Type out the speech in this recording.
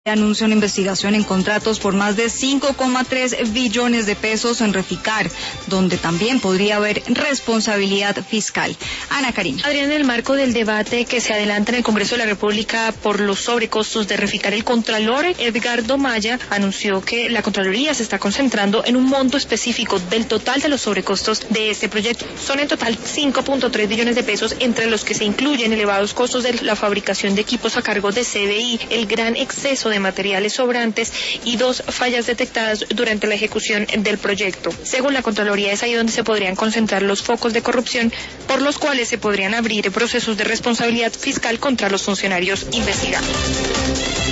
Anuncia una investigación en contratos por más de 5,3 billones de pesos en Reficar, donde también podría haber responsabilidad fiscal. Ana Karina. Adrián, en el marco del debate que se adelanta en el Congreso de la República por los sobrecostos de Reficar, el Contralor Edgardo Maya anunció que la Contraloría se está concentrando en un monto específico del total de los sobrecostos de este proyecto. Son en total 5,3 billones de pesos, entre los que se incluyen elevados costos de la fabricación de equipos a cargo de CDI, el gran exceso de materiales sobrantes y 2 fallas detectadas durante la ejecución del proyecto. Según la Contraloría, es ahí donde se podrían concentrar los focos de corrupción por los cuales se podrían abrir procesos de responsabilidad fiscal contra los funcionarios investigados.